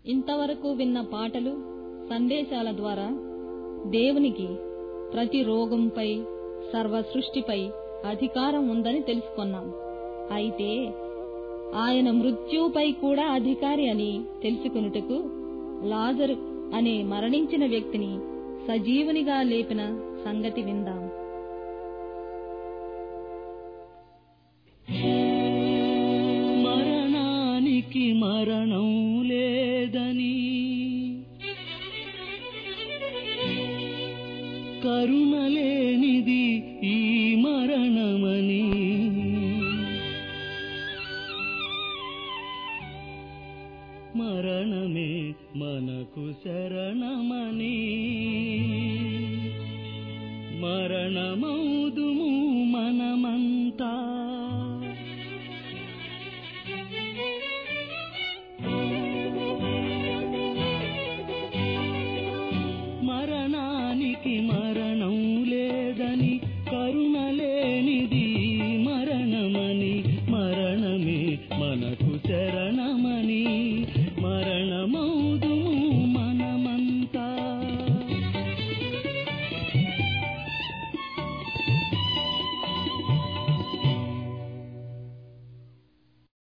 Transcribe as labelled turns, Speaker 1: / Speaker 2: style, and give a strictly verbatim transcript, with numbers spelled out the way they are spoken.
Speaker 1: ఇంతవరకు విన్న పాటలు, సందేశాల ద్వారా దేవునికి ప్రతి రోగంపై, సర్వ సృష్టిపై అధికారం ఉందని తెలుసుకున్నాం. అయితే ఆయన మృత్యుపై కూడా అధికారి అని తెలుసుకొనుటకు లాజరు అనే మరణించిన వ్యక్తిని సజీవునిగా లేపిన సంగతి విందాం.
Speaker 2: మరణానికి మరణం లేదని, కరుణ లేనిది ఈ మరణమని, మరణమే మనకు శరణమని, మరణమౌదుము మనమంతా